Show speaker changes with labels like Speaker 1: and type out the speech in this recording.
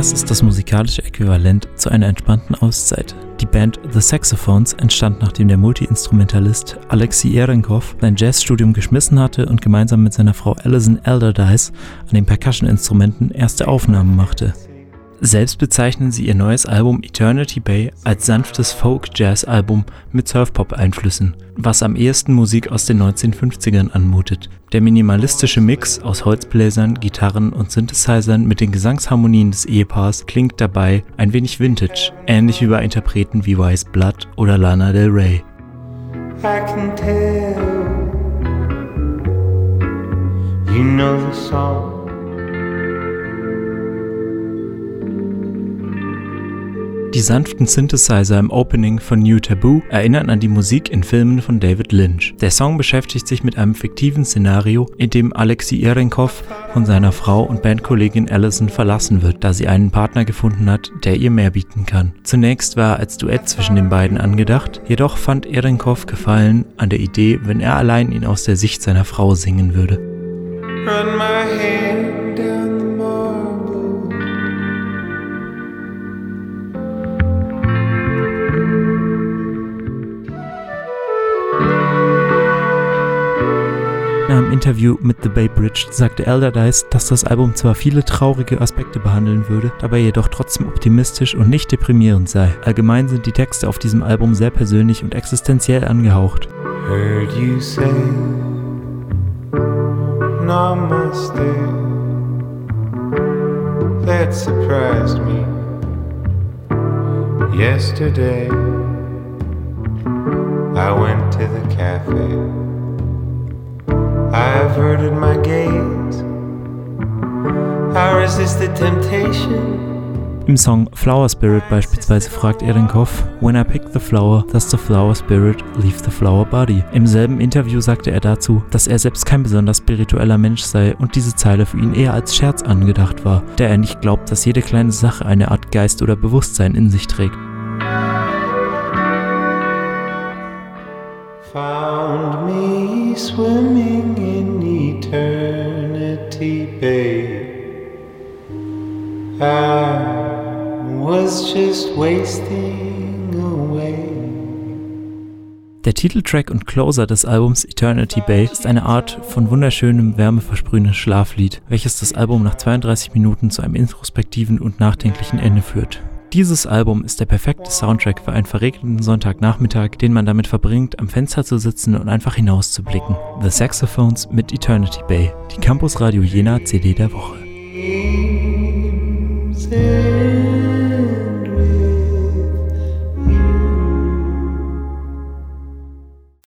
Speaker 1: Was ist das musikalische Äquivalent zu einer entspannten Auszeit? Die Band The Saxophones entstand, nachdem der Multi-Instrumentalist Alexei Erenkov sein Jazzstudium geschmissen hatte und gemeinsam mit seiner Frau Alison Allardyce an den Percussion-Instrumenten erste Aufnahmen machte. Selbst bezeichnen sie ihr neues Album Eternity Bay als sanftes Folk-Jazz-Album mit Surf-Pop-Einflüssen, was am ehesten Musik aus den 1950ern anmutet. Der minimalistische Mix aus Holzbläsern, Gitarren und Synthesizern mit den Gesangsharmonien des Ehepaars klingt dabei ein wenig vintage, ähnlich wie bei Interpreten wie Weyes Blood oder Lana Del Rey.
Speaker 2: I can tell, you know the song.
Speaker 1: Die sanften Synthesizer im Opening von New Taboo erinnern an die Musik in Filmen von David Lynch. Der Song beschäftigt sich mit einem fiktiven Szenario, in dem Alexei Erenkov von seiner Frau und Bandkollegin Alison verlassen wird, da sie einen Partner gefunden hat, der ihr mehr bieten kann. Zunächst war er als Duett zwischen den beiden angedacht, jedoch fand Erenkov Gefallen an der Idee, wenn er allein ihn aus der Sicht seiner Frau singen würde.
Speaker 2: Run my hand down the marble.
Speaker 1: Im Interview mit The Bay Bridge sagte Allardyce, dass das Album zwar viele traurige Aspekte behandeln würde, dabei jedoch trotzdem optimistisch und nicht deprimierend sei. Allgemein sind die Texte auf diesem Album sehr persönlich und existenziell angehaucht.
Speaker 2: Heard you say Namaste. That surprised me. Yesterday I went to the cafe. I averted my gaze. I resisted temptation.
Speaker 1: Im Song Flower Spirit beispielsweise fragt Erenkov: When I pick the flower, does the flower spirit leave the flower body? Im selben Interview sagte er dazu, dass er selbst kein besonders spiritueller Mensch sei und diese Zeile für ihn eher als Scherz angedacht war, da er nicht glaubt, dass jede kleine Sache eine Art Geist oder Bewusstsein in sich trägt.
Speaker 2: Found me swimming in eternity bay. I was just wasting away.
Speaker 1: Der Titeltrack und Closer des Albums Eternity Bay ist eine Art von wunderschönem, wärmeversprühendem Schlaflied, welches das Album nach 32 Minuten zu einem introspektiven und nachdenklichen Ende führt. Dieses Album ist der perfekte Soundtrack für einen verregneten Sonntagnachmittag, den man damit verbringt, am Fenster zu sitzen und einfach hinauszublicken. The Saxophones mit Eternity Bay, die Campus Radio Jena CD der Woche.